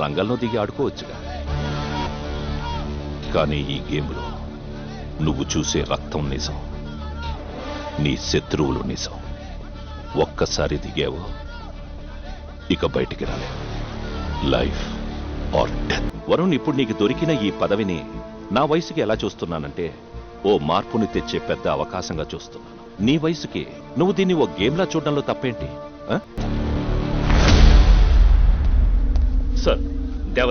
రంగంలో దిగి ఆడుకోవచ్చుగా. కానీ ఈ గేమ్లో నువ్వు చూసే రక్తం నిజం, నీ శత్రువులు నిజం. ఒక్కసారి దిగావు, ఇక బయటికి రాలేవు. Life or death. వరుణ్, ఇప్పుడు నీకు దొరికిన ఈ పదవిని నా వయసుకి ఎలా చూస్తున్నానంటే ఓ మార్పుని తెచ్చే పెద్ద అవకాశంగా చూస్తున్నాను. నీ వయసుకి నువ్వు దీన్ని ఓ గేమ్లా చూడడంలో తప్పేంటి? సార్,